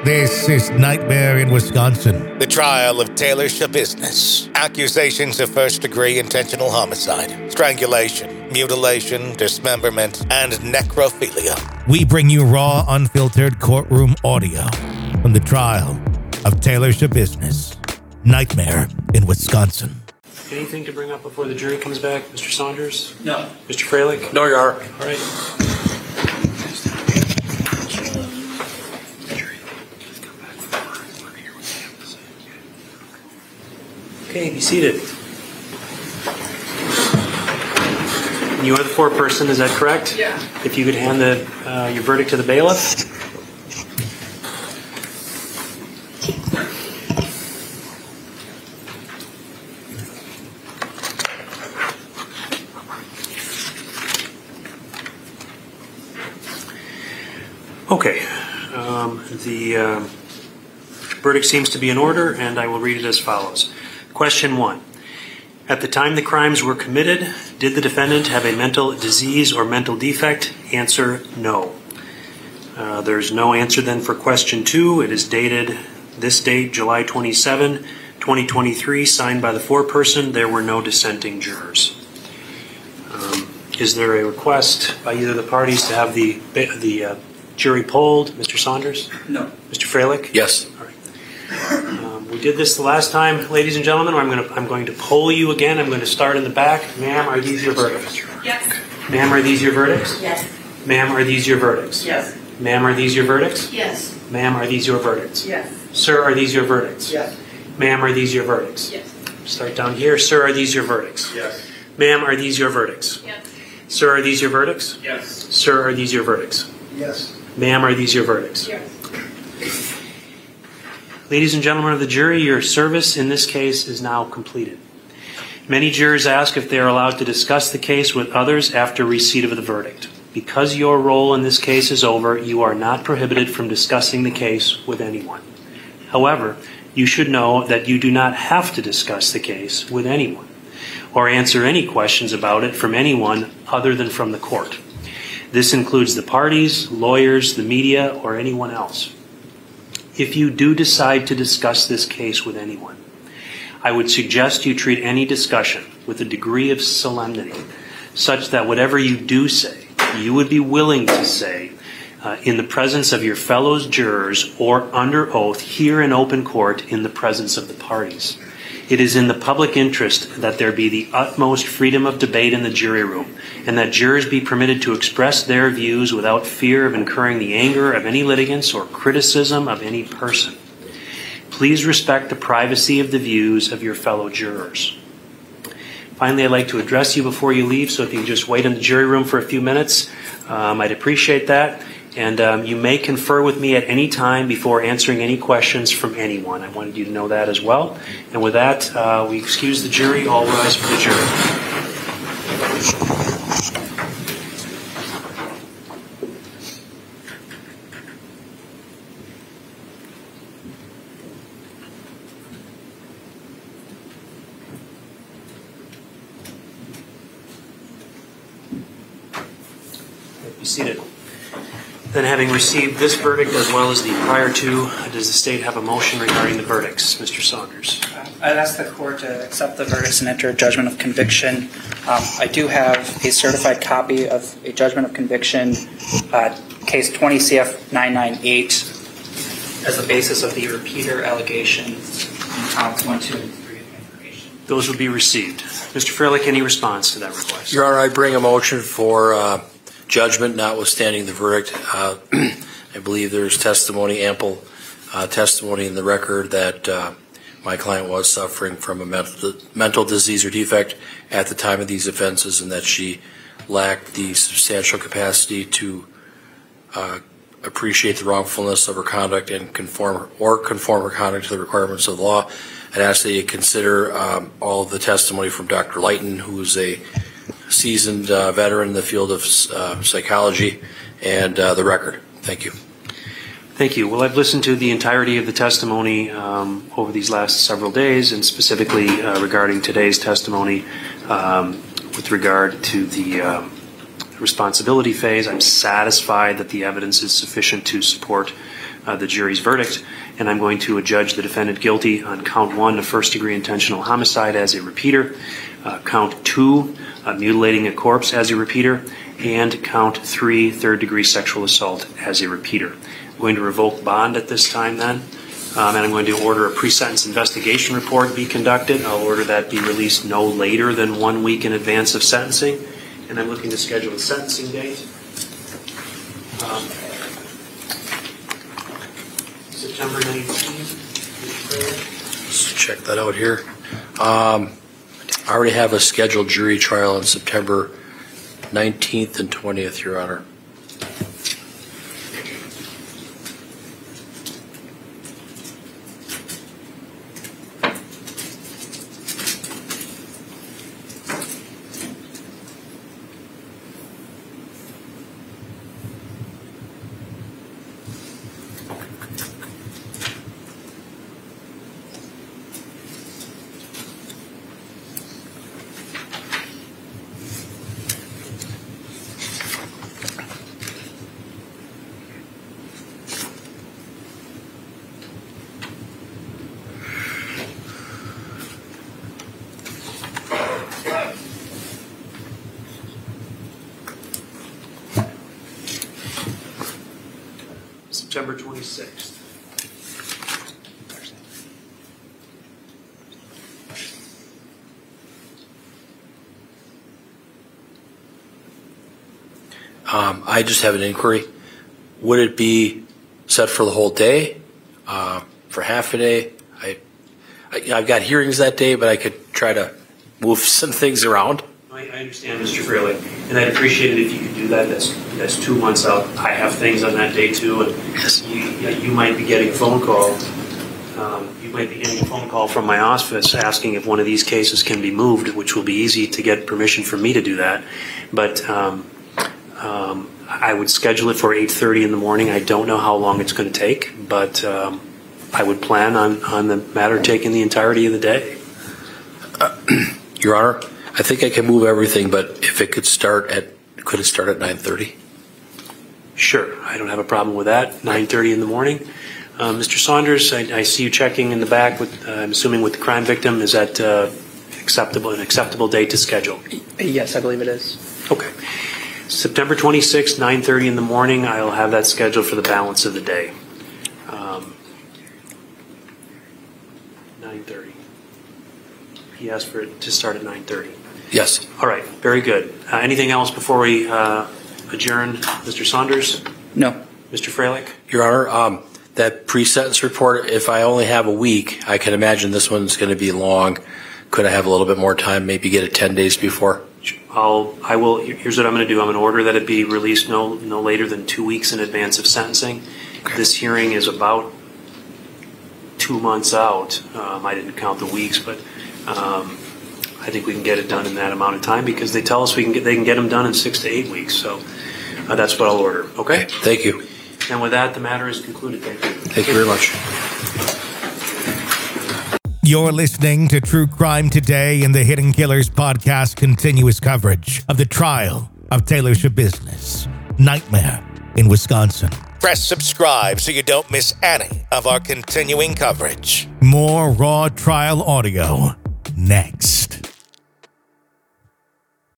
This is Nightmare in Wisconsin. The trial of Taylor Schabusiness. Accusations of first-degree intentional homicide, strangulation, mutilation, dismemberment, and necrophilia. We bring you raw, unfiltered courtroom audio from the trial of Taylor Schabusiness. Nightmare in Wisconsin. Anything to bring up before the jury comes back, Mr. Saunders? No. Mr. Freilich? No, Your Honor. All right. Okay, be seated. You are the foreperson, is that correct? Yeah. If you could hand your verdict to the bailiff. Okay. The verdict seems to be in order, and I will read it as follows. Question 1. At the time the crimes were committed, did the defendant have a mental disease or mental defect? Answer, no. There's no answer then for question 2. It is dated this date, July 27, 2023, signed by the foreperson. There were no dissenting jurors. Is there a request by either of the parties to have the jury polled? Mr. Saunders? No. Mr. Freilich? Yes. All right. We did this the last time, ladies and gentlemen. I'm going to poll you again. I'm going to start in the back. Ma'am, are these your verdicts? Yes. Ma'am, are these your verdicts? Yes. Ma'am, are these your verdicts? Yes. Ma'am, are these your verdicts? Yes. Ma'am, are these your verdicts? Yes. Sir, are these your verdicts? Yes. Ma'am, are these your verdicts? Yes. Start down here. Sir, are these your verdicts? Yes. Ma'am, are these your verdicts? Yes. Sir, are these your verdicts? Yes. Sir, are these your verdicts? Yes. Ma'am, are these your verdicts? Yes. Ladies and gentlemen of the jury, your service in this case is now completed. Many jurors ask if they are allowed to discuss the case with others after receipt of the verdict. Because your role in this case is over, you are not prohibited from discussing the case with anyone. However, you should know that you do not have to discuss the case with anyone or answer any questions about it from anyone other than from the court. This includes the parties, lawyers, the media, or anyone else. If you do decide to discuss this case with anyone, I would suggest you treat any discussion with a degree of solemnity, such that whatever you do say, you would be willing to say in the presence of your fellow jurors or under oath here in open court in the presence of the parties. It is in the public interest that there be the utmost freedom of debate in the jury room, and that jurors be permitted to express their views without fear of incurring the anger of any litigants or criticism of any person. Please respect the privacy of the views of your fellow jurors. Finally, I'd like to address you before you leave, so if you can just wait in the jury room for a few minutes, I'd appreciate that. And you may confer with me at any time before answering any questions from anyone. I wanted you to know that as well. And with that, we excuse the jury. All rise for the jury. Be seated. Then, having received this verdict as well as the prior two, does the state have a motion regarding the verdicts? Mr. Saunders. I'd ask the court to accept the verdicts and enter a judgment of conviction. I do have a certified copy of a judgment of conviction, case 20 CF 998, as the basis of the repeater allegation in counts 1, 2, and 3 of information. Those will be received. Mr. Freilich, any response to that request? Your Honor, I bring a motion for judgment notwithstanding the verdict. I believe there's ample testimony in the record that my client was suffering from a mental disease or defect at the time of these offenses, and that she lacked the substantial capacity to appreciate the wrongfulness of her conduct and conform her conduct to the requirements of the law. I'd ask that you consider all of the testimony from Dr. Lighton, who is a seasoned veteran in the field of psychology, and the record. Thank you. Thank you. Well, I've listened to the entirety of the testimony over these last several days, and specifically regarding today's testimony with regard to the responsibility phase. I'm satisfied that the evidence is sufficient to support the jury's verdict, and I'm going to adjudge the defendant guilty on count 1 of first-degree intentional homicide as a repeater, count 2, mutilating a corpse as a repeater, and count 3, third-degree sexual assault as a repeater. I'm going to revoke bond at this time then, and I'm going to order a pre-sentence investigation report be conducted. I'll order that be released no later than 1 week in advance of sentencing, and I'm looking to schedule a sentencing date. September 19th. Let's check that out here. I already have a scheduled jury trial on September 19th and 20th, Your Honor. September 26th. I just have an inquiry. Would it be set for the whole day, for half a day? I've got hearings that day, but I could try to move some things around. I understand, Mr. Fraley, and I'd appreciate it if you could do that. That's 2 months out. I have things on that day too, and you might be getting a phone call. You might be getting a phone call from my office asking if one of these cases can be moved, which will be easy to get permission for me to do that. But I would schedule it for 8:30 in the morning. I don't know how long it's going to take, but I would plan on the matter taking the entirety of the day. Your Honor, I think I can move everything, but if it could it start at 9:30? Sure, I don't have a problem with that. 9:30 in the morning. Mr. Saunders, I see you checking in the back. I'm assuming with the crime victim. Is that an acceptable date to schedule? Yes, I believe it is. Okay. September 26th, 9:30 in the morning. I'll have that scheduled for the balance of the day. 9:30. He asked for it to start at 9:30. Yes. All right, very good. Anything else before we adjourn, Mr. Saunders? No. Mr. Fralick? Your Honor, that pre-sentence report, if I only have a week, I can imagine this one's going to be long. Could I have a little bit more time, maybe get it 10 days before? I will. Here's what I'm going to do. I'm going to order that it be released no later than 2 weeks in advance of sentencing. Okay. This hearing is about 2 months out. I didn't count the weeks, but I think we can get it done in that amount of time because they tell us they can get them done in 6 to 8 weeks. So that's what I'll order. Okay. Thank you. And with that, the matter is concluded. Thank you. Thank you very much. You're listening to True Crime Today in the Hidden Killers podcast continuous coverage of the trial of Taylor Schabusiness, Nightmare in Wisconsin. Press subscribe so you don't miss any of our continuing coverage. More raw trial audio next.